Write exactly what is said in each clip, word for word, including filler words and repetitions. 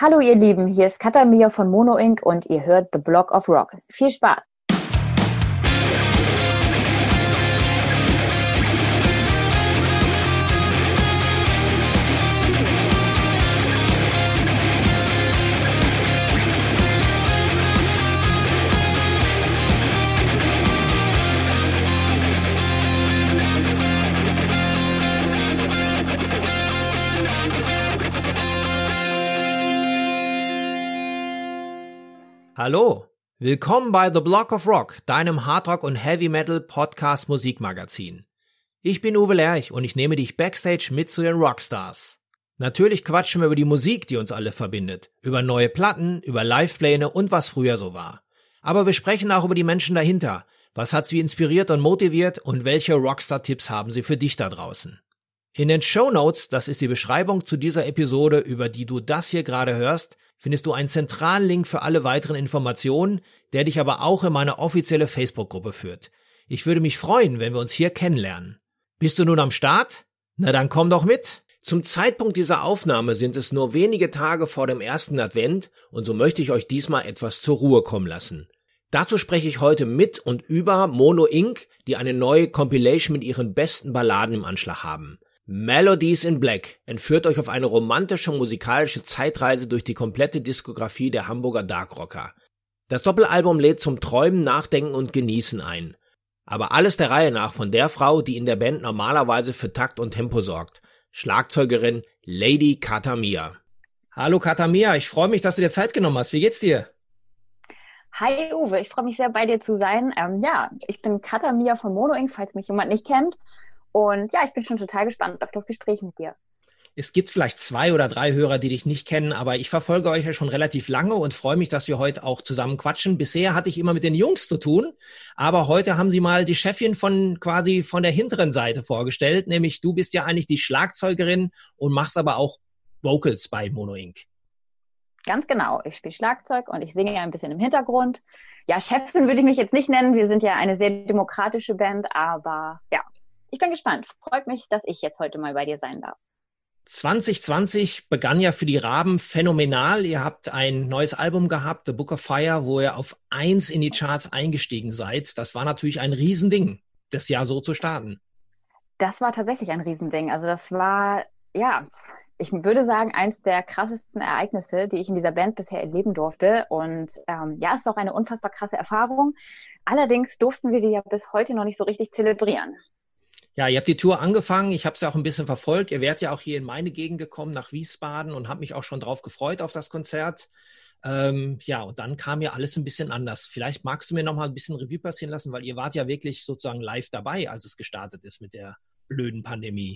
Hallo ihr Lieben, hier ist Katha Mia von Mono Inc und ihr hört The Block of Rock. Viel Spaß! Hallo, willkommen bei The Block of Rock, deinem Hardrock- und Heavy-Metal-Podcast-Musikmagazin. Ich bin Uwe Lerch und ich nehme dich backstage mit zu den Rockstars. Natürlich quatschen wir über die Musik, die uns alle verbindet, über neue Platten, über Livepläne und was früher so war. Aber wir sprechen auch über die Menschen dahinter. Was hat sie inspiriert und motiviert und welche Rockstar-Tipps haben sie für dich da draußen? In den Shownotes, das ist die Beschreibung zu dieser Episode, über die du das hier gerade hörst, findest du einen zentralen Link für alle weiteren Informationen, der dich aber auch in meine offizielle Facebook-Gruppe führt. Ich würde mich freuen, wenn wir uns hier kennenlernen. Bist du nun am Start? Na dann komm doch mit! Zum Zeitpunkt dieser Aufnahme sind es nur wenige Tage vor dem ersten Advent und so möchte ich euch diesmal etwas zur Ruhe kommen lassen. Dazu spreche ich heute mit und über Mono Inc, die eine neue Compilation mit ihren besten Balladen im Anschlag haben. Melodies in Black entführt euch auf eine romantische musikalische Zeitreise durch die komplette Diskografie der Hamburger Darkrocker. Das Doppelalbum lädt zum Träumen, Nachdenken und Genießen ein. Aber alles der Reihe nach von der Frau, die in der Band normalerweise für Takt und Tempo sorgt. Schlagzeugerin Lady Katha Mia. Hallo Katha Mia, ich freue mich, dass du dir Zeit genommen hast. Wie geht's dir? Hi Uwe, ich freue mich sehr, bei dir zu sein. Ähm, ja, ich bin Katha Mia von Mono Inc, falls mich jemand nicht kennt. Und ja, ich bin schon total gespannt auf das Gespräch mit dir. Es gibt vielleicht zwei oder drei Hörer, die dich nicht kennen, aber ich verfolge euch ja schon relativ lange und freue mich, dass wir heute auch zusammen quatschen. Bisher hatte ich immer mit den Jungs zu tun, aber heute haben sie mal die Chefin von quasi von der hinteren Seite vorgestellt, nämlich du bist ja eigentlich die Schlagzeugerin und machst aber auch Vocals bei Mono Inc. Ganz genau, ich spiele Schlagzeug und ich singe ja ein bisschen im Hintergrund. Ja, Chefin würde ich mich jetzt nicht nennen, wir sind ja eine sehr demokratische Band, aber ja. Ich bin gespannt. Freut mich, dass ich jetzt heute mal bei dir sein darf. zwanzig zwanzig begann ja für die Raben phänomenal. Ihr habt ein neues Album gehabt, The Book of Fire, wo ihr auf eins in die Charts eingestiegen seid. Das war natürlich ein Riesending, das Jahr so zu starten. Das war tatsächlich ein Riesending. Also das war, ja, ich würde sagen, eins der krassesten Ereignisse, die ich in dieser Band bisher erleben durfte. Und ähm, ja, es war auch eine unfassbar krasse Erfahrung. Allerdings durften wir die ja bis heute noch nicht so richtig zelebrieren. Ja, ihr habt die Tour angefangen, ich habe es ja auch ein bisschen verfolgt. Ihr wärt ja auch hier in meine Gegend gekommen, nach Wiesbaden und habe mich auch schon drauf gefreut auf das Konzert. Ähm, ja, und dann kam ja alles ein bisschen anders. Vielleicht magst du mir noch mal ein bisschen Revue passieren lassen, weil ihr wart ja wirklich sozusagen live dabei, als es gestartet ist mit der blöden Pandemie.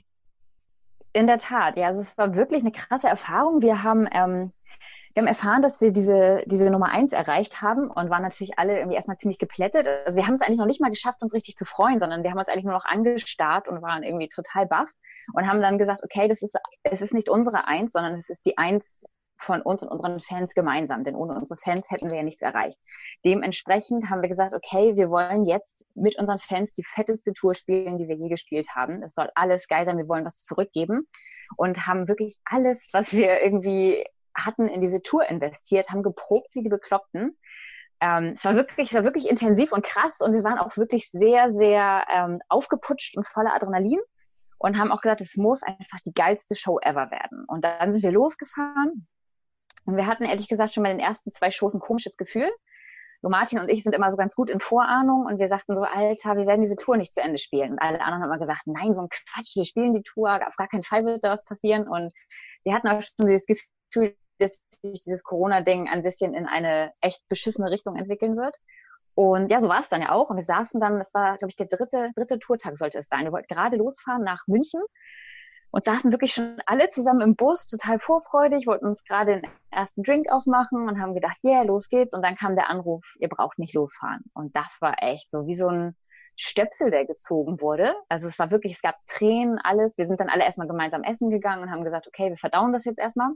In der Tat, ja, also es war wirklich eine krasse Erfahrung. Wir haben... Ähm Wir haben erfahren, dass wir diese, diese Nummer eins erreicht haben und waren natürlich alle irgendwie erstmal ziemlich geplättet. Also wir haben es eigentlich noch nicht mal geschafft, uns richtig zu freuen, sondern wir haben uns eigentlich nur noch angestarrt und waren irgendwie total baff und haben dann gesagt, okay, das ist, es ist nicht unsere Eins, sondern es ist die Eins von uns und unseren Fans gemeinsam, denn ohne unsere Fans hätten wir ja nichts erreicht. Dementsprechend haben wir gesagt, okay, wir wollen jetzt mit unseren Fans die fetteste Tour spielen, die wir je gespielt haben. Es soll alles geil sein, wir wollen was zurückgeben und haben wirklich alles, was wir irgendwie hatten in diese Tour investiert, haben geprobt wie die Bekloppten. Ähm, es war wirklich, es war wirklich intensiv und krass und wir waren auch wirklich sehr, sehr ähm, aufgeputscht und voller Adrenalin und haben auch gesagt, es muss einfach die geilste Show ever werden. Und dann sind wir losgefahren und wir hatten ehrlich gesagt schon bei den ersten zwei Shows ein komisches Gefühl. So Martin und ich sind immer so ganz gut in Vorahnung und wir sagten so, Alter, wir werden diese Tour nicht zu Ende spielen. Und alle anderen haben immer gesagt, nein, so ein Quatsch, wir spielen die Tour, auf gar keinen Fall wird da was passieren. Und wir hatten auch schon dieses Gefühl, dass sich dieses Corona-Ding ein bisschen in eine echt beschissene Richtung entwickeln wird. Und ja, so war es dann ja auch. Und wir saßen dann, das war, glaube ich, der dritte, dritte Tourtag sollte es sein. Wir wollten gerade losfahren nach München und saßen wirklich schon alle zusammen im Bus, total vorfreudig, wollten uns gerade den ersten Drink aufmachen und haben gedacht, yeah, los geht's. Und dann kam der Anruf, ihr braucht nicht losfahren. Und das war echt so wie so ein Stöpsel, der gezogen wurde. Also es war wirklich, es gab Tränen, alles. Wir sind dann alle erstmal gemeinsam essen gegangen und haben gesagt, okay, wir verdauen das jetzt erstmal.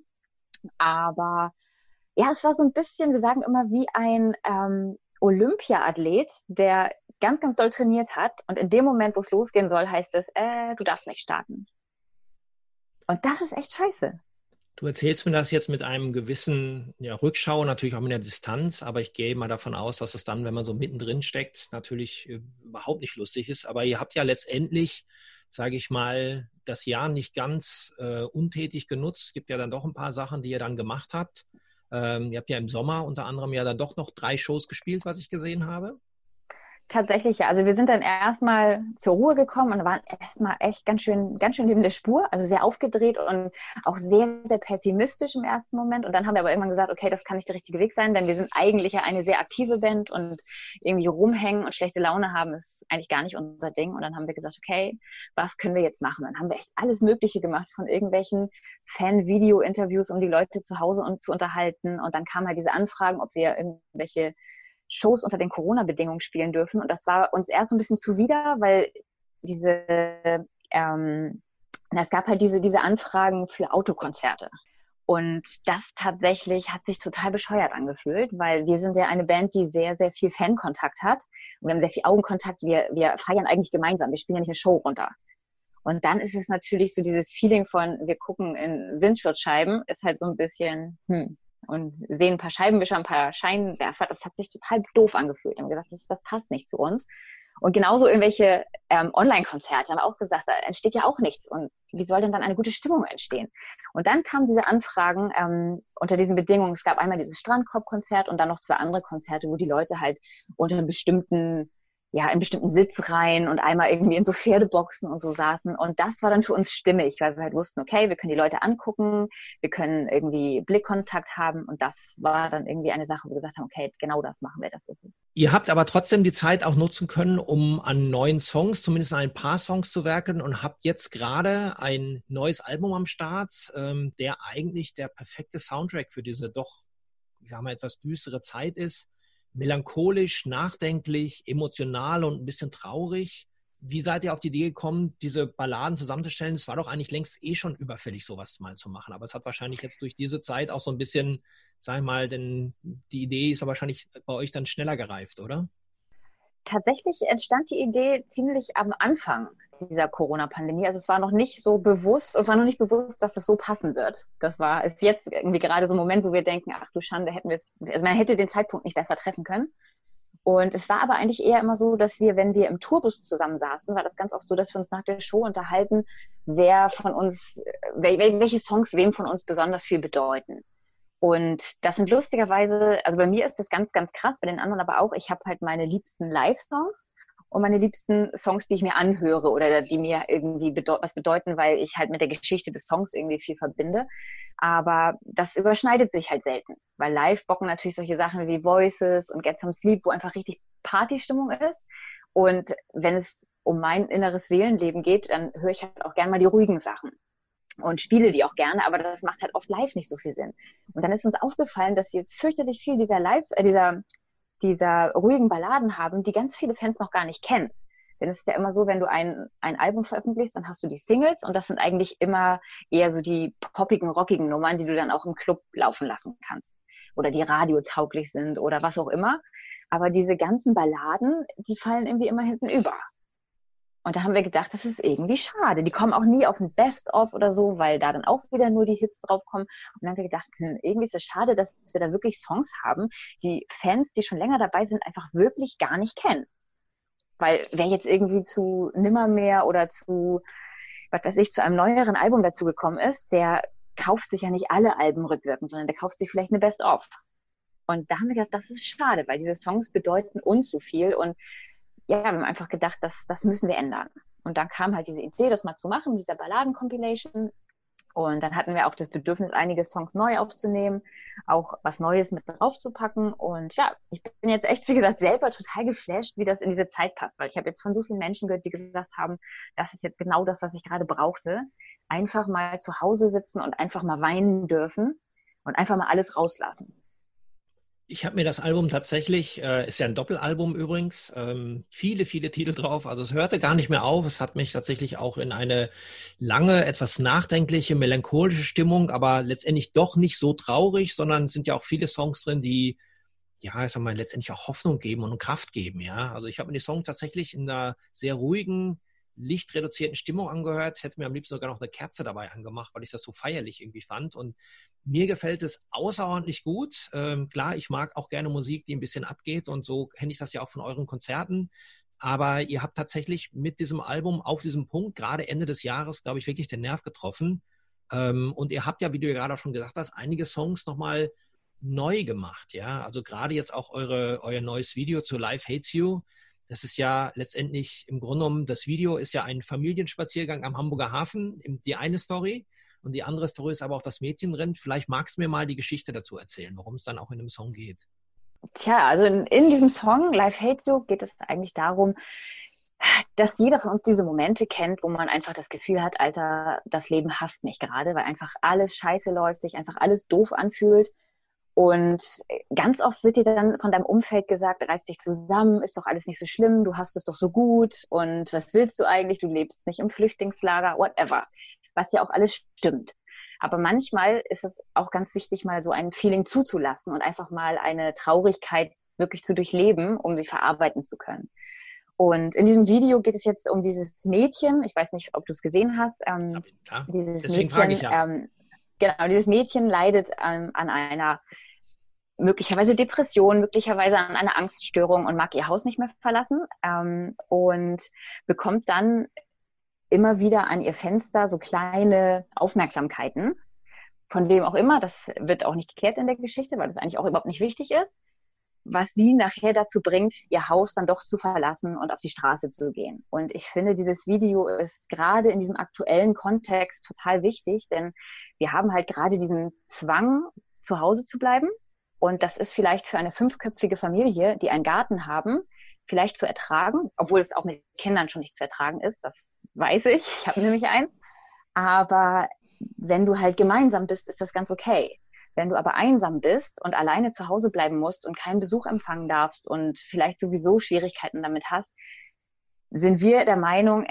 Aber ja, es war so ein bisschen, wir sagen immer, wie ein ähm, Olympia-Athlet, der ganz, ganz doll trainiert hat. Und in dem Moment, wo es losgehen soll, heißt es, äh, du darfst nicht starten. Und das ist echt scheiße. Du erzählst mir das jetzt mit einem gewissen ja, Rückschau, natürlich auch mit der Distanz, aber ich gehe mal davon aus, dass es dann, wenn man so mittendrin steckt, natürlich äh, überhaupt nicht lustig ist. Aber ihr habt ja letztendlich, sage ich mal, das Jahr nicht ganz äh, untätig genutzt. Es gibt ja dann doch ein paar Sachen, die ihr dann gemacht habt. Ähm, ihr habt ja im Sommer unter anderem ja dann doch noch drei Shows gespielt, was ich gesehen habe. Tatsächlich, ja. Also wir sind dann erstmal zur Ruhe gekommen und waren erstmal echt ganz schön, ganz schön neben der Spur, also sehr aufgedreht und auch sehr, sehr pessimistisch im ersten Moment. Und dann haben wir aber irgendwann gesagt, okay, das kann nicht der richtige Weg sein, denn wir sind eigentlich ja eine sehr aktive Band und irgendwie rumhängen und schlechte Laune haben ist eigentlich gar nicht unser Ding. Und dann haben wir gesagt, okay, was können wir jetzt machen? Dann haben wir echt alles Mögliche gemacht, von irgendwelchen Fan-Video-Interviews, um die Leute zu Hause und zu unterhalten. Und dann kamen halt diese Anfragen, ob wir irgendwelche Shows unter den Corona-Bedingungen spielen dürfen. Und das war uns erst so ein bisschen zuwider, weil diese, ähm, es gab halt diese, diese Anfragen für Autokonzerte. Und das tatsächlich hat sich total bescheuert angefühlt, weil wir sind ja eine Band, die sehr, sehr viel Fankontakt hat. Und wir haben sehr viel Augenkontakt. Wir, wir feiern eigentlich gemeinsam. Wir spielen ja nicht eine Show runter. Und dann ist es natürlich so dieses Feeling von, wir gucken in Windschutzscheiben, ist halt so ein bisschen, hm, und sehen ein paar Scheibenwischer, ein paar Scheinwerfer. Das hat sich total doof angefühlt. Wir haben gedacht, das, das passt nicht zu uns. Und genauso irgendwelche ähm, Online-Konzerte haben wir auch gesagt, da entsteht ja auch nichts. Und wie soll denn dann eine gute Stimmung entstehen? Und dann kamen diese Anfragen ähm, unter diesen Bedingungen. Es gab einmal dieses Strandkorb-Konzert und dann noch zwei andere Konzerte, wo die Leute halt unter einem bestimmten ja, in bestimmten Sitzreihen und einmal irgendwie in so Pferdeboxen und so saßen. Und das war dann für uns stimmig, weil wir halt wussten, okay, wir können die Leute angucken, wir können irgendwie Blickkontakt haben. Und das war dann irgendwie eine Sache, wo wir gesagt haben, okay, genau das machen wir, das ist es. Ihr habt aber trotzdem die Zeit auch nutzen können, um an neuen Songs, zumindest an ein paar Songs zu werken und habt jetzt gerade ein neues Album am Start, ähm, der eigentlich der perfekte Soundtrack für diese doch, ich sag mal, etwas düstere Zeit ist. Melancholisch, nachdenklich, emotional und ein bisschen traurig. Wie seid ihr auf die Idee gekommen, diese Balladen zusammenzustellen? Es war doch eigentlich längst eh schon überfällig, sowas mal zu machen. Aber es hat wahrscheinlich jetzt durch diese Zeit auch so ein bisschen, sag ich mal, denn die Idee ist ja wahrscheinlich bei euch dann schneller gereift, oder? Tatsächlich entstand die Idee ziemlich am Anfang dieser Corona-Pandemie. Also es war noch nicht so bewusst, es war noch nicht bewusst, dass das so passen wird. Das war, ist jetzt irgendwie gerade so ein Moment, wo wir denken, ach du Schande, hätten wir es, also man hätte den Zeitpunkt nicht besser treffen können. Und es war aber eigentlich eher immer so, dass wir, wenn wir im Tourbus zusammensaßen, war das ganz oft so, dass wir uns nach der Show unterhalten, wer von uns, welche Songs wem von uns besonders viel bedeuten. Und das sind lustigerweise, also bei mir ist das ganz, ganz krass, bei den anderen aber auch, ich habe halt meine liebsten Live-Songs und meine liebsten Songs, die ich mir anhöre oder die mir irgendwie bedeut- was bedeuten, weil ich halt mit der Geschichte des Songs irgendwie viel verbinde. Aber das überschneidet sich halt selten, weil live bocken natürlich solche Sachen wie Voices und Get Some Sleep, wo einfach richtig Partystimmung ist. Und wenn es um mein inneres Seelenleben geht, dann höre ich halt auch gerne mal die ruhigen Sachen und spiele die auch gerne, aber das macht halt oft live nicht so viel Sinn. Und dann ist uns aufgefallen, dass wir fürchterlich viel dieser live, äh, dieser, dieser ruhigen Balladen haben, die ganz viele Fans noch gar nicht kennen. Denn es ist ja immer so, wenn du ein, ein Album veröffentlichst, dann hast du die Singles und das sind eigentlich immer eher so die poppigen, rockigen Nummern, die du dann auch im Club laufen lassen kannst. Oder die radiotauglich sind oder was auch immer. Aber diese ganzen Balladen, die fallen irgendwie immer hinten über. Und da haben wir gedacht, das ist irgendwie schade. Die kommen auch nie auf ein Best-of oder so, weil da dann auch wieder nur die Hits drauf kommen. Und dann haben wir gedacht, hm, irgendwie ist es schade, dass wir da wirklich Songs haben, die Fans, die schon länger dabei sind, einfach wirklich gar nicht kennen. Weil wer jetzt irgendwie zu Nimmermehr oder zu, was weiß ich, zu einem neueren Album dazugekommen ist, der kauft sich ja nicht alle Alben rückwirkend, sondern der kauft sich vielleicht eine Best-of. Und da haben wir gedacht, das ist schade, weil diese Songs bedeuten uns so viel und ja, wir haben einfach gedacht, das, das müssen wir ändern. Und dann kam halt diese Idee, das mal zu machen, mit dieser Balladen-Compilation. Und dann hatten wir auch das Bedürfnis, einige Songs neu aufzunehmen, auch was Neues mit draufzupacken. Und ja, ich bin jetzt echt, wie gesagt, selber total geflasht, wie das in diese Zeit passt. Weil ich habe jetzt von so vielen Menschen gehört, die gesagt haben, das ist jetzt genau das, was ich gerade brauchte. Einfach mal zu Hause sitzen und einfach mal weinen dürfen und einfach mal alles rauslassen. Ich habe mir das Album tatsächlich, äh, ist ja ein Doppelalbum übrigens, ähm, viele, viele Titel drauf. Also es hörte gar nicht mehr auf. Es hat mich tatsächlich auch in eine lange, etwas nachdenkliche, melancholische Stimmung, aber letztendlich doch nicht so traurig, sondern es sind ja auch viele Songs drin, die, ja, ich sag mal, letztendlich auch Hoffnung geben und Kraft geben. Ja, also ich habe mir die Songs tatsächlich in einer sehr ruhigen, lichtreduzierten Stimmung angehört, hätte mir am liebsten sogar noch eine Kerze dabei angemacht, weil ich das so feierlich irgendwie fand. Und mir gefällt es außerordentlich gut. Ähm, klar, ich mag auch gerne Musik, die ein bisschen abgeht und so kenne ich das ja auch von euren Konzerten. Aber ihr habt tatsächlich mit diesem Album auf diesem Punkt, gerade Ende des Jahres, glaube ich, wirklich den Nerv getroffen. Ähm, und ihr habt ja, wie du ja gerade auch schon gesagt hast, einige Songs nochmal neu gemacht, ja. Also gerade jetzt auch eure, euer neues Video zu Life Hates You. Das ist ja letztendlich im Grunde genommen, das Video ist ja ein Familienspaziergang am Hamburger Hafen, die eine Story. Und die andere Story ist aber auch das Mädchenrennen. Vielleicht magst du mir mal die Geschichte dazu erzählen, worum es dann auch in dem Song geht. Tja, also in, in diesem Song Life Hates You geht es eigentlich darum, dass jeder von uns diese Momente kennt, wo man einfach das Gefühl hat, Alter, das Leben hasst mich gerade, weil einfach alles scheiße läuft, sich einfach alles doof anfühlt. Und ganz oft wird dir dann von deinem Umfeld gesagt, reiß dich zusammen, ist doch alles nicht so schlimm, du hast es doch so gut und was willst du eigentlich, du lebst nicht im Flüchtlingslager, whatever, was ja auch alles stimmt. Aber manchmal ist es auch ganz wichtig, mal so ein Feeling zuzulassen und einfach mal eine Traurigkeit wirklich zu durchleben, um sie verarbeiten zu können. Und in diesem Video geht es jetzt um dieses Mädchen, ich weiß nicht, ob du es gesehen hast, ähm, ja, dieses deswegen Mädchen, frage ich ja. ähm, genau, dieses Mädchen leidet ähm, an einer möglicherweise Depression, möglicherweise an einer Angststörung und mag ihr Haus nicht mehr verlassen ähm, und bekommt dann immer wieder an ihr Fenster so kleine Aufmerksamkeiten, von wem auch immer, das wird auch nicht geklärt in der Geschichte, weil das eigentlich auch überhaupt nicht wichtig ist, was sie nachher dazu bringt, ihr Haus dann doch zu verlassen und auf die Straße zu gehen. Und ich finde, dieses Video ist gerade in diesem aktuellen Kontext total wichtig, denn wir haben halt gerade diesen Zwang, zu Hause zu bleiben. Und das ist vielleicht für eine fünfköpfige Familie, die einen Garten haben, vielleicht zu ertragen, obwohl es auch mit Kindern schon nicht zu ertragen ist. Das weiß ich. Ich habe nämlich eins. Aber wenn du halt gemeinsam bist, ist das ganz okay. Wenn du aber einsam bist und alleine zu Hause bleiben musst und keinen Besuch empfangen darfst und vielleicht sowieso Schwierigkeiten damit hast, sind wir der Meinung,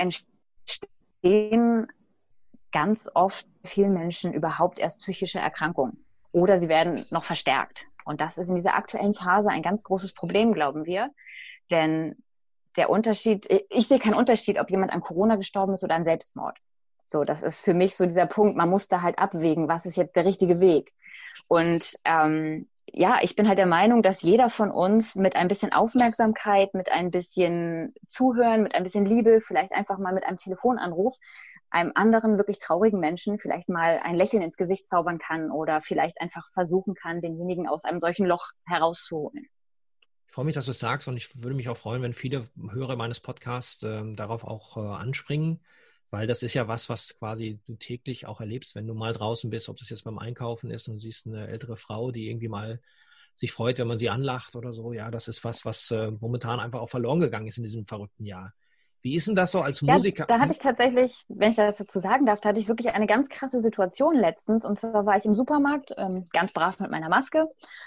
entstehen ganz oft vielen Menschen überhaupt erst psychische Erkrankungen. Oder sie werden noch verstärkt. Und das ist in dieser aktuellen Phase ein ganz großes Problem, glauben wir. Denn der Unterschied, ich sehe keinen Unterschied, ob jemand an Corona gestorben ist oder an Selbstmord. So, das ist für mich so dieser Punkt, man muss da halt abwägen, was ist jetzt der richtige Weg. Und ähm, ja, ich bin halt der Meinung, dass jeder von uns mit ein bisschen Aufmerksamkeit, mit ein bisschen Zuhören, mit ein bisschen Liebe, vielleicht einfach mal mit einem Telefonanruf, einem anderen wirklich traurigen Menschen vielleicht mal ein Lächeln ins Gesicht zaubern kann oder vielleicht einfach versuchen kann, denjenigen aus einem solchen Loch herauszuholen. Ich freue mich, dass du es sagst und ich würde mich auch freuen, wenn viele Hörer meines Podcasts äh, darauf auch äh, anspringen, weil das ist ja was, was quasi du täglich auch erlebst, wenn du mal draußen bist, ob das jetzt beim Einkaufen ist und du siehst eine ältere Frau, die irgendwie mal sich freut, wenn man sie anlacht oder so. Ja, das ist was, was äh, momentan einfach auch verloren gegangen ist in diesem verrückten Jahr. Wie ist denn das so als Musiker? Ja, da hatte ich tatsächlich, wenn ich das dazu sagen darf, da hatte ich wirklich eine ganz krasse Situation letztens. Und zwar war ich im Supermarkt, ähm, ganz brav mit meiner Maske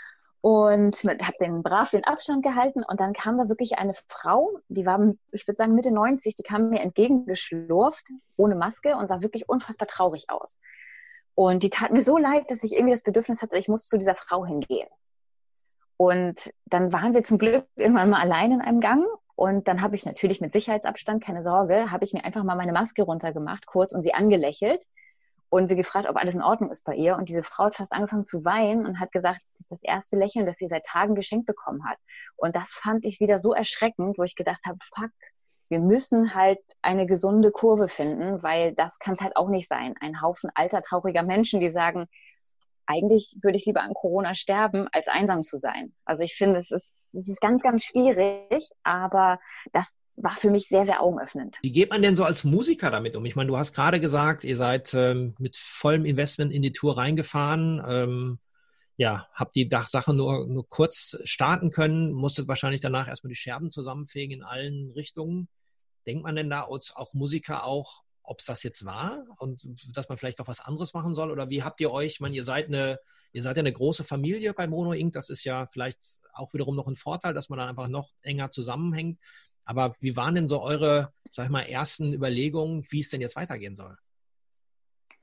und habe den brav den Abstand gehalten. Und dann kam da wirklich eine Frau, die war, ich würde sagen, Mitte neunzig, die kam mir entgegengeschlurft, ohne Maske und sah wirklich unfassbar traurig aus. Und die tat mir so leid, dass ich irgendwie das Bedürfnis hatte, ich muss zu dieser Frau hingehen. Und dann waren wir zum Glück irgendwann mal allein in einem Gang. Und dann habe ich natürlich mit Sicherheitsabstand, keine Sorge, habe ich mir einfach mal meine Maske runtergemacht, kurz, und sie angelächelt und sie gefragt, ob alles in Ordnung ist bei ihr. Und diese Frau hat fast angefangen zu weinen und hat gesagt, das ist das erste Lächeln, das sie seit Tagen geschenkt bekommen hat. Und das fand ich wieder so erschreckend, wo ich gedacht habe, fuck, wir müssen halt eine gesunde Kurve finden, weil das kann halt auch nicht sein. Ein Haufen alter, trauriger Menschen, die sagen, eigentlich würde ich lieber an Corona sterben, als einsam zu sein. Also ich finde, es ist, es ist ganz, ganz schwierig, aber das war für mich sehr, sehr augenöffnend. Wie geht man denn so als Musiker damit um? Ich meine, du hast gerade gesagt, ihr seid ähm, mit vollem Investment in die Tour reingefahren, ähm, ja, habt die Sache nur, nur kurz starten können, musstet wahrscheinlich danach erstmal die Scherben zusammenfegen in allen Richtungen. Denkt man denn da als auch Musiker auch, ob es das jetzt war und dass man vielleicht auch was anderes machen soll? Oder wie habt ihr euch, ich meine, ihr seid eine, ihr seid ja eine große Familie bei Mono Inc. Das ist ja vielleicht auch wiederum noch ein Vorteil, dass man dann einfach noch enger zusammenhängt. Aber wie waren denn so eure, sag ich mal, ersten Überlegungen, wie es denn jetzt weitergehen soll?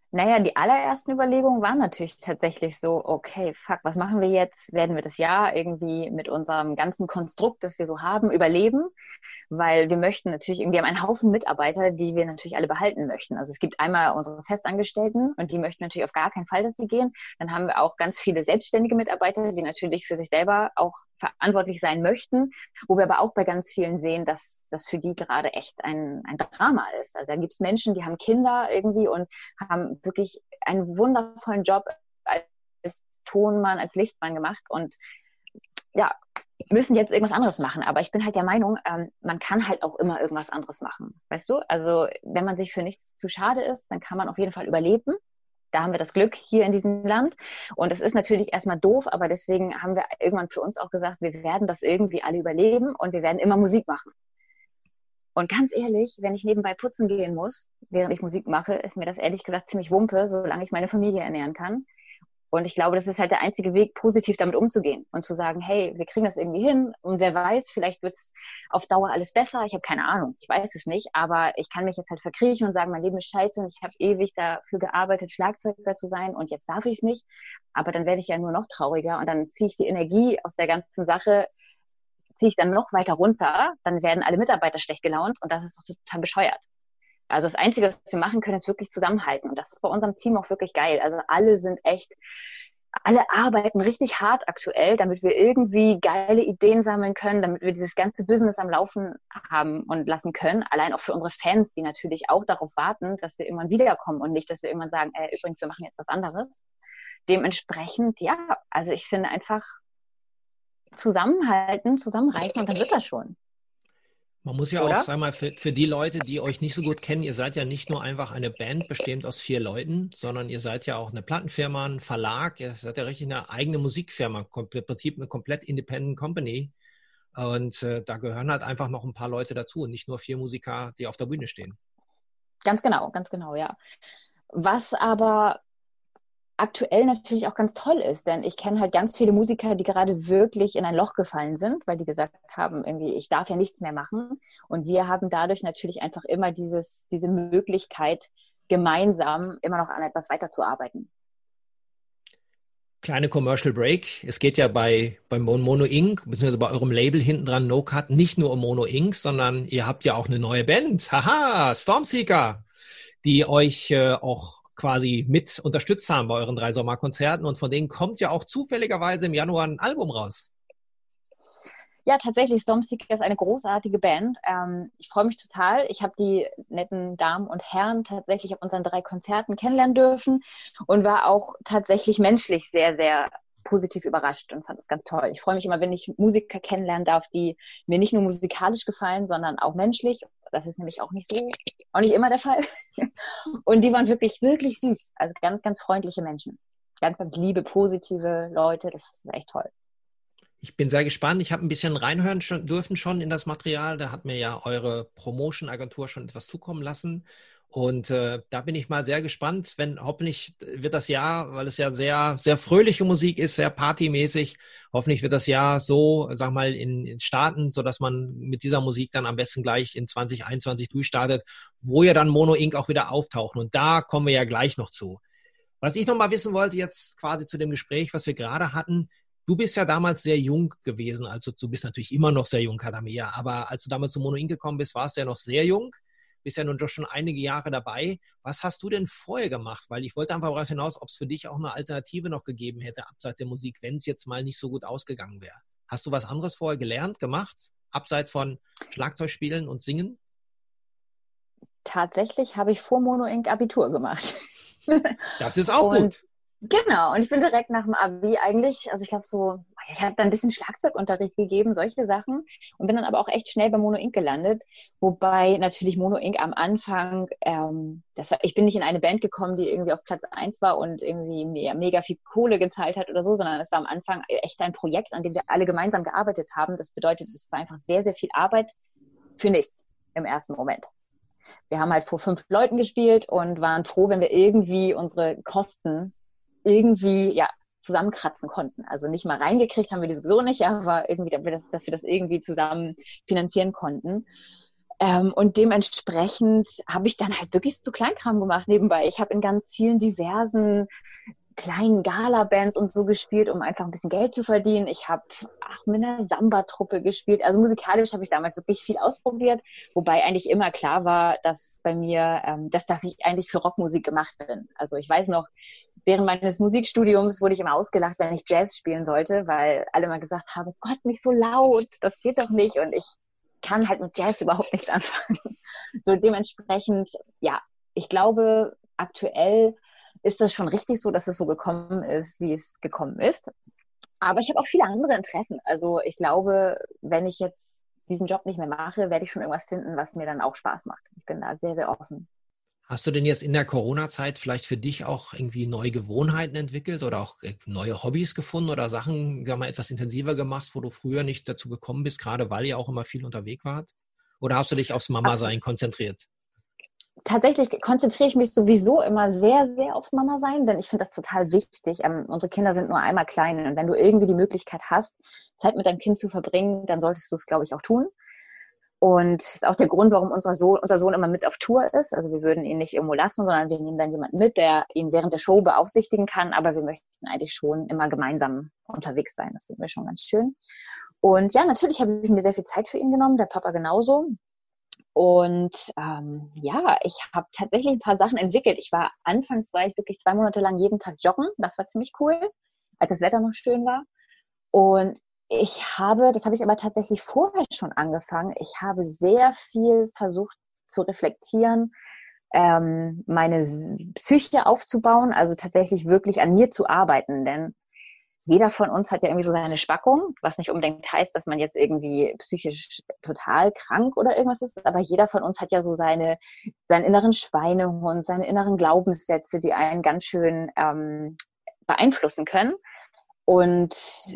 Naja, die allerersten Überlegungen waren natürlich tatsächlich so, okay, fuck, was machen wir jetzt? Werden wir das Jahr irgendwie mit unserem ganzen Konstrukt, das wir so haben, überleben? Weil wir möchten natürlich, wir haben einen Haufen Mitarbeiter, die wir natürlich alle behalten möchten. Also es gibt einmal unsere Festangestellten und die möchten natürlich auf gar keinen Fall, dass sie gehen. Dann haben wir auch ganz viele selbstständige Mitarbeiter, die natürlich für sich selber auch verantwortlich sein möchten, wo wir aber auch bei ganz vielen sehen, dass das für die gerade echt ein, ein Drama ist. Also da gibt es Menschen, die haben Kinder irgendwie und haben wirklich einen wundervollen Job als Tonmann, als Lichtmann gemacht und ja, müssen jetzt irgendwas anderes machen. Aber ich bin halt der Meinung, ähm, man kann halt auch immer irgendwas anderes machen. Weißt du? Also wenn man sich für nichts zu schade ist, dann kann man auf jeden Fall überleben. Da haben wir das Glück hier in diesem Land. Und es ist natürlich erstmal doof, aber deswegen haben wir irgendwann für uns auch gesagt, wir werden das irgendwie alle überleben und wir werden immer Musik machen. Und ganz ehrlich, wenn ich nebenbei putzen gehen muss, während ich Musik mache, ist mir das ehrlich gesagt ziemlich Wumpe, solange ich meine Familie ernähren kann. Und ich glaube, das ist halt der einzige Weg, positiv damit umzugehen und zu sagen, hey, wir kriegen das irgendwie hin und wer weiß, vielleicht wird es auf Dauer alles besser. Ich habe keine Ahnung, ich weiß es nicht, aber ich kann mich jetzt halt verkriechen und sagen, mein Leben ist scheiße und ich habe ewig dafür gearbeitet, Schlagzeuger zu sein und jetzt darf ich es nicht. Aber dann werde ich ja nur noch trauriger und dann ziehe ich die Energie aus der ganzen Sache, ziehe ich dann noch weiter runter, dann werden alle Mitarbeiter schlecht gelaunt und das ist doch total bescheuert. Also das Einzige, was wir machen können, ist wirklich zusammenhalten. Und das ist bei unserem Team auch wirklich geil. Also alle sind echt, alle arbeiten richtig hart aktuell, damit wir irgendwie geile Ideen sammeln können, damit wir dieses ganze Business am Laufen haben und lassen können. Allein auch für unsere Fans, die natürlich auch darauf warten, dass wir irgendwann wiederkommen und nicht, dass wir irgendwann sagen, äh, übrigens, wir machen jetzt was anderes. Dementsprechend, ja, also ich finde einfach zusammenhalten, zusammenreißen und dann wird das schon. Man muss ja Oder? auch, sag mal, für, für die Leute, die euch nicht so gut kennen, ihr seid ja nicht nur einfach eine Band bestehend aus vier Leuten, sondern ihr seid ja auch eine Plattenfirma, ein Verlag, ihr seid ja richtig eine eigene Musikfirma, im Prinzip eine komplett independent Company. Und äh, da gehören halt einfach noch ein paar Leute dazu und nicht nur vier Musiker, die auf der Bühne stehen. Ganz genau, ganz genau, ja. Was aber aktuell natürlich auch ganz toll ist, denn ich kenne halt ganz viele Musiker, die gerade wirklich in ein Loch gefallen sind, weil die gesagt haben, irgendwie, ich darf ja nichts mehr machen. Und wir haben dadurch natürlich einfach immer dieses, diese Möglichkeit, gemeinsam immer noch an etwas weiterzuarbeiten. Kleine Commercial Break. Es geht ja bei, bei Mono Inc, beziehungsweise bei eurem Label hinten dran, No Cut, nicht nur um Mono Inc, sondern ihr habt ja auch eine neue Band. Haha, Stormseeker, die euch äh, auch quasi mit unterstützt haben bei euren drei Sommerkonzerten. Und von denen kommt ja auch zufälligerweise im Januar ein Album raus. Ja, tatsächlich, Stormseeker ist eine großartige Band. Ähm, ich freue mich total. Ich habe die netten Damen und Herren tatsächlich auf unseren drei Konzerten kennenlernen dürfen und war auch tatsächlich menschlich sehr, sehr positiv überrascht und fand das ganz toll. Ich freue mich immer, wenn ich Musiker kennenlernen darf, die mir nicht nur musikalisch gefallen, sondern auch menschlich. Das ist nämlich auch nicht so, auch nicht immer der Fall. Und die waren wirklich, wirklich süß. Also ganz, ganz freundliche Menschen. Ganz, ganz liebe, positive Leute. Das ist echt toll. Ich bin sehr gespannt. Ich habe ein bisschen reinhören schon, dürfen schon in das Material. Da hat mir ja eure Promotion-Agentur schon etwas zukommen lassen. Und äh, da bin ich mal sehr gespannt, wenn hoffentlich wird das Jahr, weil es ja sehr, sehr fröhliche Musik ist, sehr partymäßig, hoffentlich wird das Jahr so, sag mal, in, in starten, sodass man mit dieser Musik dann am besten gleich in zwanzig einundzwanzig durchstartet, wo ja dann Mono Inc auch wieder auftauchen. Und da kommen wir ja gleich noch zu. Was ich noch mal wissen wollte, jetzt quasi zu dem Gespräch, was wir gerade hatten, du bist ja damals sehr jung gewesen, also du bist natürlich immer noch sehr jung, Kadamea, aber als du damals zu Mono Inc gekommen bist, warst du ja noch sehr jung. Bist ja nun doch schon einige Jahre dabei. Was hast du denn vorher gemacht? Weil ich wollte einfach darauf hinaus, ob es für dich auch eine Alternative noch gegeben hätte, abseits der Musik, wenn es jetzt mal nicht so gut ausgegangen wäre. Hast du was anderes vorher gelernt, gemacht, abseits von Schlagzeugspielen und Singen? Tatsächlich habe ich vor Mono Inc Abitur gemacht. Das ist auch und gut. Genau, und ich bin direkt nach dem Abi eigentlich, also ich glaube so, ich habe da ein bisschen Schlagzeugunterricht gegeben, solche Sachen und bin dann aber auch echt schnell bei Mono Inc gelandet, wobei natürlich Mono Inc am Anfang, ähm, das war, ich bin nicht in eine Band gekommen, die irgendwie auf Platz eins war und irgendwie mir mega viel Kohle gezahlt hat oder so, sondern es war am Anfang echt ein Projekt, an dem wir alle gemeinsam gearbeitet haben. Das bedeutet, es war einfach sehr, sehr viel Arbeit für nichts im ersten Moment. Wir haben halt vor fünf Leuten gespielt und waren froh, wenn wir irgendwie unsere Kosten irgendwie, ja, zusammenkratzen konnten. Also nicht mal reingekriegt haben wir die sowieso nicht, aber irgendwie, dass wir das, dass wir das irgendwie zusammen finanzieren konnten. Ähm, und dementsprechend habe ich dann halt wirklich so Kleinkram gemacht nebenbei. Ich habe in ganz vielen diversen kleinen Gala-Bands und so gespielt, um einfach ein bisschen Geld zu verdienen. Ich habe ach, mit einer Samba-Truppe gespielt. Also musikalisch habe ich damals wirklich viel ausprobiert, wobei eigentlich immer klar war, dass bei mir, ähm, dass, dass ich eigentlich für Rockmusik gemacht bin. Also ich weiß noch, während meines Musikstudiums wurde ich immer ausgelacht, wenn ich Jazz spielen sollte, weil alle mal gesagt haben, Gott, nicht so laut, das geht doch nicht. Und ich kann halt mit Jazz überhaupt nichts anfangen. So dementsprechend, ja, ich glaube, aktuell ist das schon richtig so, dass es so gekommen ist, wie es gekommen ist. Aber ich habe auch viele andere Interessen. Also ich glaube, wenn ich jetzt diesen Job nicht mehr mache, werde ich schon irgendwas finden, was mir dann auch Spaß macht. Ich bin da sehr, sehr offen. Hast du denn jetzt in der Corona-Zeit vielleicht für dich auch irgendwie neue Gewohnheiten entwickelt oder auch neue Hobbys gefunden oder Sachen gar mal etwas intensiver gemacht, wo du früher nicht dazu gekommen bist, gerade weil ihr auch immer viel unterwegs wart? Oder hast du dich aufs Mama-Sein konzentriert? Tatsächlich konzentriere ich mich sowieso immer sehr, sehr aufs Mama-Sein, denn ich finde das total wichtig. Ähm, unsere Kinder sind nur einmal klein und wenn du irgendwie die Möglichkeit hast, Zeit mit deinem Kind zu verbringen, dann solltest du es, glaube ich, auch tun. Und das ist auch der Grund, warum unser Sohn, unser Sohn immer mit auf Tour ist. Also wir würden ihn nicht irgendwo lassen, sondern wir nehmen dann jemanden mit, der ihn während der Show beaufsichtigen kann. Aber wir möchten eigentlich schon immer gemeinsam unterwegs sein. Das finden wir schon ganz schön. Und ja, natürlich habe ich mir sehr viel Zeit für ihn genommen, der Papa genauso. Und ähm, ja, ich habe tatsächlich ein paar Sachen entwickelt. Ich war, anfangs war ich wirklich zwei Monate lang jeden Tag joggen. Das war ziemlich cool, als das Wetter noch schön war. Und ich habe, das habe ich aber tatsächlich vorher schon angefangen, ich habe sehr viel versucht zu reflektieren, ähm, meine Psyche aufzubauen, also tatsächlich wirklich an mir zu arbeiten, denn jeder von uns hat ja irgendwie so seine Spackung, was nicht unbedingt heißt, dass man jetzt irgendwie psychisch total krank oder irgendwas ist, aber jeder von uns hat ja so seine, seinen inneren Schweinehund, seine inneren Glaubenssätze, die einen ganz schön ähm, beeinflussen können. Und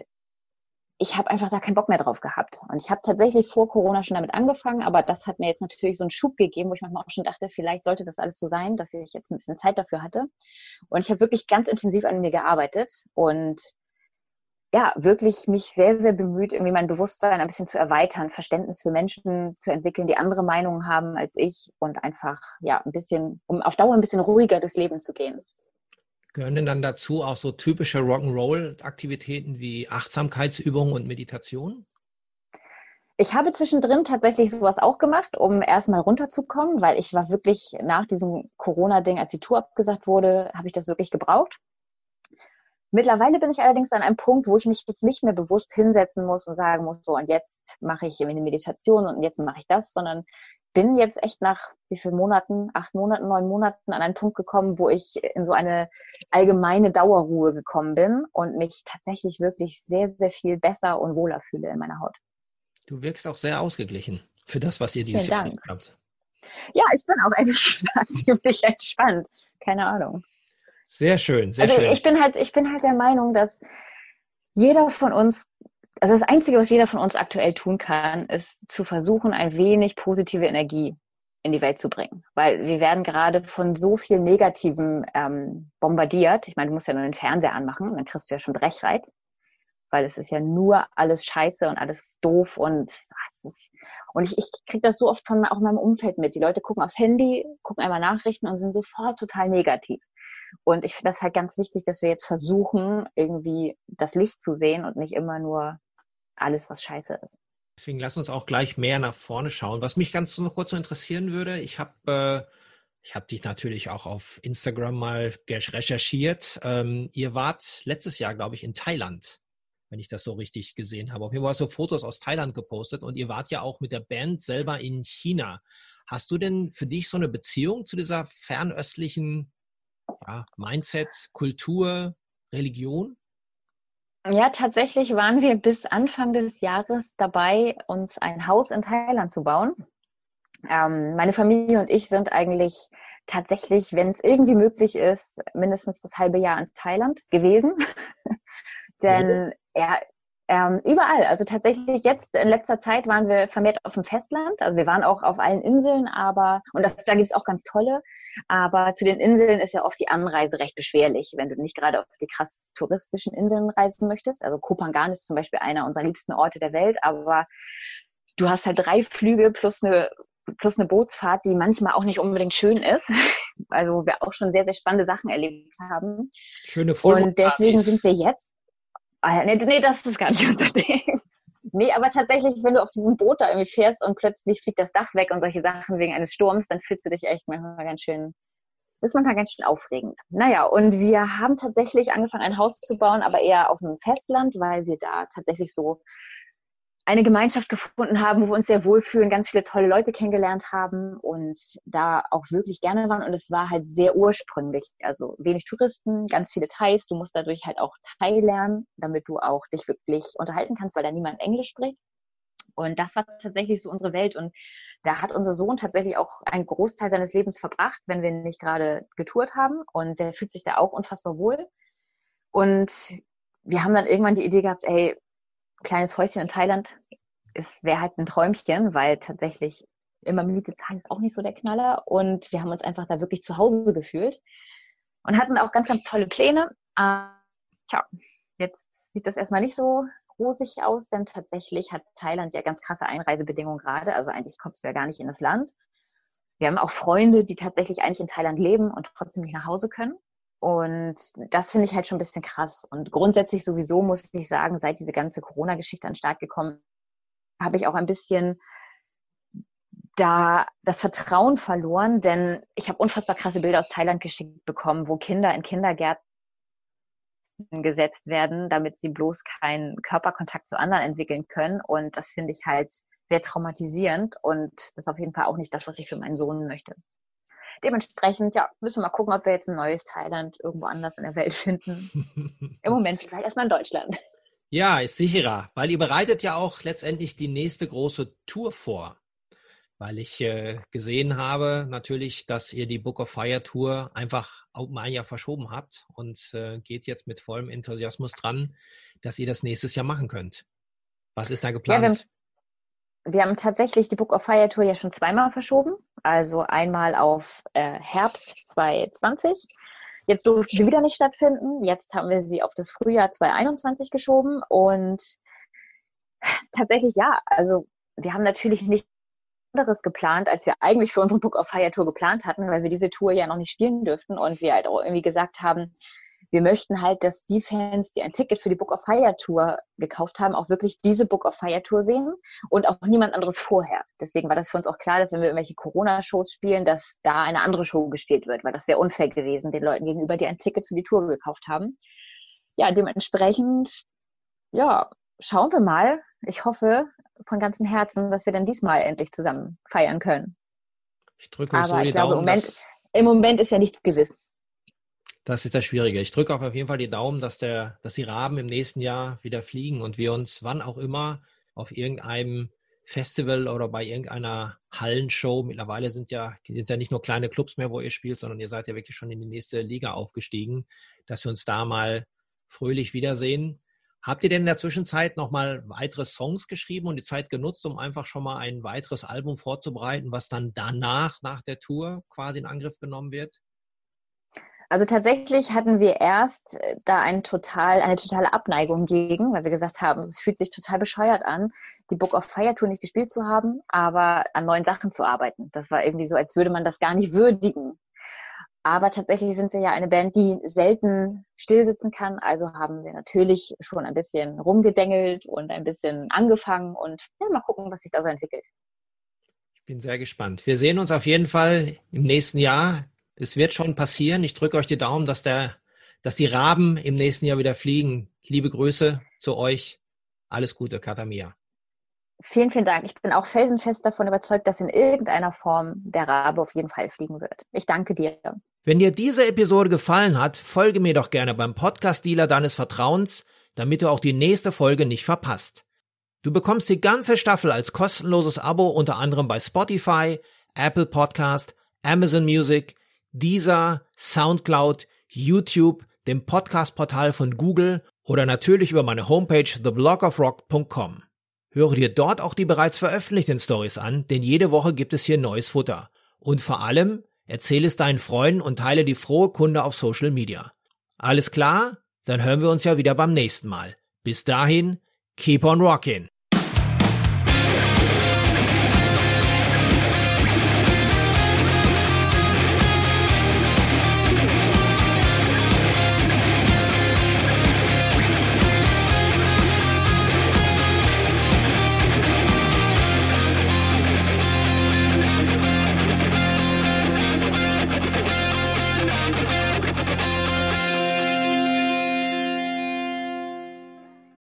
ich habe einfach da keinen Bock mehr drauf gehabt. Und ich habe tatsächlich vor Corona schon damit angefangen, aber das hat mir jetzt natürlich so einen Schub gegeben, wo ich manchmal auch schon dachte, vielleicht sollte das alles so sein, dass ich jetzt ein bisschen Zeit dafür hatte. Und ich habe wirklich ganz intensiv an mir gearbeitet und ja, wirklich mich sehr, sehr bemüht, irgendwie mein Bewusstsein ein bisschen zu erweitern, Verständnis für Menschen zu entwickeln, die andere Meinungen haben als ich und einfach, ja, ein bisschen, um auf Dauer ein bisschen ruhiger durchs Leben zu gehen. Gehören denn dann dazu auch so typische Rock'n'Roll-Aktivitäten wie Achtsamkeitsübungen und Meditation? Ich habe zwischendrin tatsächlich sowas auch gemacht, um erstmal runterzukommen, weil ich war wirklich nach diesem Corona-Ding, als die Tour abgesagt wurde, habe ich das wirklich gebraucht. Mittlerweile bin ich allerdings an einem Punkt, wo ich mich jetzt nicht mehr bewusst hinsetzen muss und sagen muss, so und jetzt mache ich eine Meditation und jetzt mache ich das, sondern bin jetzt echt nach wie vielen Monaten, acht Monaten, neun Monaten an einen Punkt gekommen, wo ich in so eine allgemeine Dauerruhe gekommen bin und mich tatsächlich wirklich sehr, sehr viel besser und wohler fühle in meiner Haut. Du wirkst auch sehr ausgeglichen für das, was ihr dieses Jahr erlebt habt. Ja, ich bin auch ehrlich gesagt ziemlich entspannt. Keine Ahnung. Sehr schön, sehr also schön. Also ich bin halt, ich bin halt der Meinung, dass jeder von uns, also das Einzige, was jeder von uns aktuell tun kann, ist zu versuchen, ein wenig positive Energie in die Welt zu bringen. Weil wir werden gerade von so viel Negativem ähm, bombardiert. Ich meine, du musst ja nur den Fernseher anmachen, dann kriegst du ja schon Brechreiz. Weil es ist ja nur alles scheiße und alles doof und ach, es ist, und ich, ich kriege das so oft von auch meinem Umfeld mit. Die Leute gucken aufs Handy, gucken einmal Nachrichten und sind sofort total negativ. Und ich finde das halt ganz wichtig, dass wir jetzt versuchen, irgendwie das Licht zu sehen und nicht immer nur alles, was scheiße ist. Deswegen lass uns auch gleich mehr nach vorne schauen. Was mich ganz noch kurz so interessieren würde, ich habe äh, ich habe dich natürlich auch auf Instagram mal recherchiert. Ähm, ihr wart letztes Jahr, glaube ich, in Thailand, wenn ich das so richtig gesehen habe. Auf jeden Fall hast du Fotos aus Thailand gepostet und ihr wart ja auch mit der Band selber in China. Hast du denn für dich so eine Beziehung zu dieser fernöstlichen ja, Mindset, Kultur, Religion? Ja, tatsächlich waren wir bis Anfang des Jahres dabei, uns ein Haus in Thailand zu bauen. Ähm, meine Familie und ich sind eigentlich tatsächlich, wenn es irgendwie möglich ist, mindestens das halbe Jahr in Thailand gewesen. Denn ja, ähm, überall. Also tatsächlich jetzt in letzter Zeit waren wir vermehrt auf dem Festland. Also wir waren auch auf allen Inseln, aber, und das, da gibt es auch ganz tolle, aber zu den Inseln ist ja oft die Anreise recht beschwerlich, wenn du nicht gerade auf die krass touristischen Inseln reisen möchtest. Also Koh Phangan ist zum Beispiel einer unserer liebsten Orte der Welt, aber du hast halt drei Flüge plus eine plus eine Bootsfahrt, die manchmal auch nicht unbedingt schön ist. Also wo wir auch schon sehr, sehr spannende Sachen erlebt haben. Schöne Fullmoon-Partys. Und deswegen sind wir jetzt, ah, nee, nee, das ist gar nicht unser Ding. Nee, aber tatsächlich, wenn du auf diesem Boot da irgendwie fährst und plötzlich fliegt das Dach weg und solche Sachen wegen eines Sturms, dann fühlst du dich echt manchmal ganz schön, das ist manchmal ganz schön aufregend. Naja, und wir haben tatsächlich angefangen, ein Haus zu bauen, aber eher auf dem Festland, weil wir da tatsächlich so eine Gemeinschaft gefunden haben, wo wir uns sehr wohlfühlen, ganz viele tolle Leute kennengelernt haben und da auch wirklich gerne waren. Und es war halt sehr ursprünglich, also wenig Touristen, ganz viele Thais. Du musst dadurch halt auch Thai lernen, damit du auch dich wirklich unterhalten kannst, weil da niemand Englisch spricht. Und das war tatsächlich so unsere Welt. Und da hat unser Sohn tatsächlich auch einen Großteil seines Lebens verbracht, wenn wir nicht gerade getourt haben. Und der fühlt sich da auch unfassbar wohl. Und wir haben dann irgendwann die Idee gehabt, ey, kleines Häuschen in Thailand wäre halt ein Träumchen, weil tatsächlich immer Miete zahlen ist auch nicht so der Knaller. Und wir haben uns einfach da wirklich zu Hause gefühlt und hatten auch ganz, ganz tolle Pläne. Äh, tja, jetzt sieht das erstmal nicht so rosig aus, denn tatsächlich hat Thailand ja ganz krasse Einreisebedingungen gerade. Also eigentlich kommst du ja gar nicht in das Land. Wir haben auch Freunde, die tatsächlich eigentlich in Thailand leben und trotzdem nicht nach Hause können. Und das finde ich halt schon ein bisschen krass. Und grundsätzlich sowieso muss ich sagen, seit diese ganze Corona-Geschichte an den Start gekommen, habe ich auch ein bisschen da das Vertrauen verloren, denn ich habe unfassbar krasse Bilder aus Thailand geschickt bekommen, wo Kinder in Kindergärten gesetzt werden, damit sie bloß keinen Körperkontakt zu anderen entwickeln können. Und das finde ich halt sehr traumatisierend und das ist auf jeden Fall auch nicht das, was ich für meinen Sohn möchte. Dementsprechend, ja, müssen wir mal gucken, ob wir jetzt ein neues Thailand irgendwo anders in der Welt finden. Im Moment vielleicht erstmal in Deutschland. Ja, ist sicherer, weil ihr bereitet ja auch letztendlich die nächste große Tour vor. Weil ich äh, gesehen habe natürlich, dass ihr die Book of Fire Tour einfach um ein Jahr verschoben habt und äh, geht jetzt mit vollem Enthusiasmus dran, dass ihr das nächstes Jahr machen könnt. Was ist da geplant? Ja, wir haben Wir haben tatsächlich die Book of Fire Tour ja schon zweimal verschoben. Also einmal auf äh, Herbst zwanzig zwanzig. Jetzt durfte sie wieder nicht stattfinden. Jetzt haben wir sie auf das Frühjahr zwanzig einundzwanzig geschoben. Und tatsächlich ja, also wir haben natürlich nichts anderes geplant, als wir eigentlich für unsere Book of Fire Tour geplant hatten, weil wir diese Tour ja noch nicht spielen dürften. Und wir halt auch irgendwie gesagt haben, wir möchten halt, dass die Fans, die ein Ticket für die Book of Fire Tour gekauft haben, auch wirklich diese Book of Fire Tour sehen und auch niemand anderes vorher. Deswegen war das für uns auch klar, dass wenn wir irgendwelche Corona-Shows spielen, dass da eine andere Show gespielt wird, weil das wäre unfair gewesen den Leuten gegenüber, die ein Ticket für die Tour gekauft haben. Ja, dementsprechend, ja, schauen wir mal. Ich hoffe von ganzem Herzen, dass wir dann diesmal endlich zusammen feiern können. Ich drücke euch Aber so die ich glaube, Daumen, im Moment, dass... im Moment ist ja nichts gewiss. Das ist das Schwierige. Ich drücke auf jeden Fall die Daumen, dass, der, dass die Raben im nächsten Jahr wieder fliegen und wir uns wann auch immer auf irgendeinem Festival oder bei irgendeiner Hallenshow, mittlerweile sind ja, sind ja nicht nur kleine Clubs mehr, wo ihr spielt, sondern ihr seid ja wirklich schon in die nächste Liga aufgestiegen, dass wir uns da mal fröhlich wiedersehen. Habt ihr denn in der Zwischenzeit nochmal weitere Songs geschrieben und die Zeit genutzt, um einfach schon mal ein weiteres Album vorzubereiten, was dann danach, nach der Tour quasi in Angriff genommen wird? Also tatsächlich hatten wir erst da ein total, eine totale Abneigung gegen, weil wir gesagt haben, es fühlt sich total bescheuert an, die Book of Fire Tour nicht gespielt zu haben, aber an neuen Sachen zu arbeiten. Das war irgendwie so, als würde man das gar nicht würdigen. Aber tatsächlich sind wir ja eine Band, die selten stillsitzen kann. Also haben wir natürlich schon ein bisschen rumgedengelt und ein bisschen angefangen und ja, mal gucken, was sich da so entwickelt. Ich bin sehr gespannt. Wir sehen uns auf jeden Fall im nächsten Jahr. Es wird schon passieren. Ich drücke euch die Daumen, dass, der, dass die Raben im nächsten Jahr wieder fliegen. Liebe Grüße zu euch. Alles Gute, Kata Mia. Vielen, vielen Dank. Ich bin auch felsenfest davon überzeugt, dass in irgendeiner Form der Rabe auf jeden Fall fliegen wird. Ich danke dir. Wenn dir diese Episode gefallen hat, folge mir doch gerne beim Podcast-Dealer deines Vertrauens, damit du auch die nächste Folge nicht verpasst. Du bekommst die ganze Staffel als kostenloses Abo unter anderem bei Spotify, Apple Podcast, Amazon Music, Deezer, Soundcloud, YouTube, dem Podcast-Portal von Google oder natürlich über meine Homepage the blog of rock punkt com. Höre dir dort auch die bereits veröffentlichten Stories an, denn jede Woche gibt es hier neues Futter. Und vor allem, erzähle es deinen Freunden und teile die frohe Kunde auf Social Media. Alles klar? Dann hören wir uns ja wieder beim nächsten Mal. Bis dahin, keep on rockin'!